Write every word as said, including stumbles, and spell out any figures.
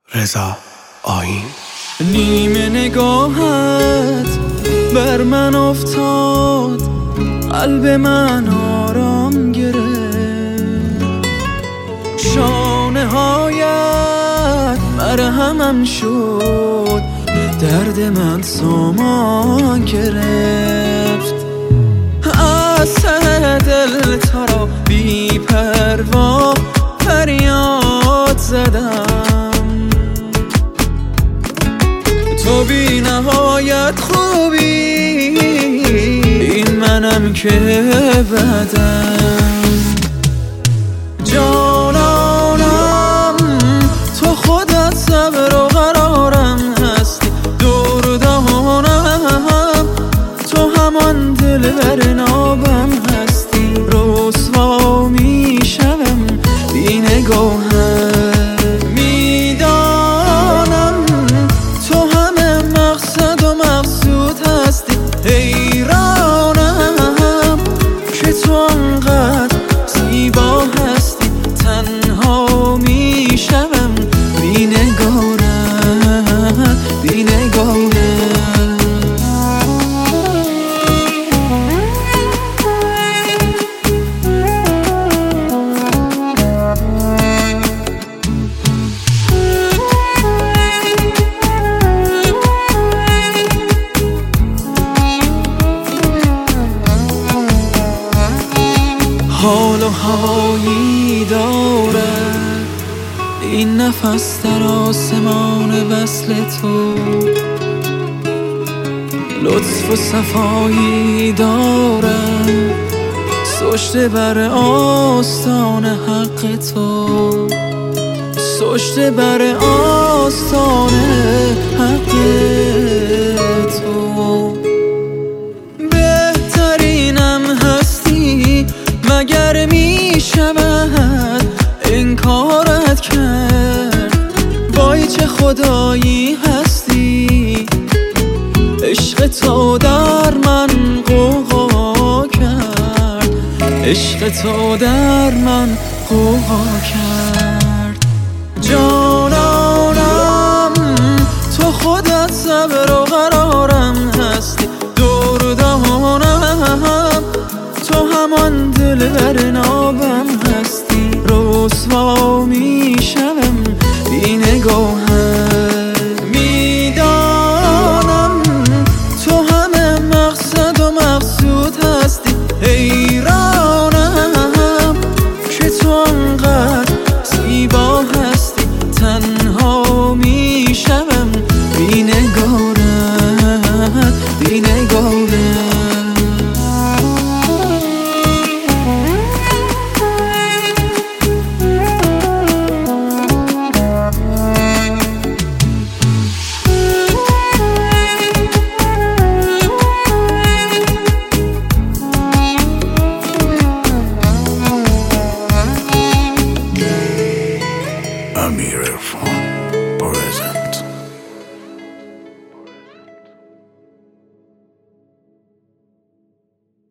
رضا آیین. نیمه نگاهت بر من افتاد، قلب من آرام گرفت. شانه هایت مرهمم شد، درد من سامان گرفت. از ته دل تا را بی پروا فریاد زدم. تو بی نهایت خوبی، این منم که بدم. جانانم تو خودت صبر و قرارم هستی، دور و دهانم تو همان دلبر نابم هستی. رسوا میشم بی نگاهت، میدانم تو همه مقصد و مقصود هستی. حیرانم که تو انقدر زیبا هستی. تنها میشم بی نگاهت، بی نگاهت. حال و هوایی دارد این نفس در آسمان وصل تو. لطف و صفایی دارد سجده بر آستان حق تو، سجده بر آستان حق تو. بهترینم هستی، مگر می شود انکارت کرد؟ وای چه خدایی هستی، عشق تو در من غوغا کرد، عشق تو در من غوغا کرد. جانانم تو خودت صبر و قرارم هستی، دور و دهانم تو همان دلبر نابم هستی. رسوا میشم بی نگاهت، میدانم تو همه مقصد و مقصود هستی. حیرانم که تو انقدر زیبا هستی. تنها میشم بی نگاهت، بی نگاهت. امیر عرفان.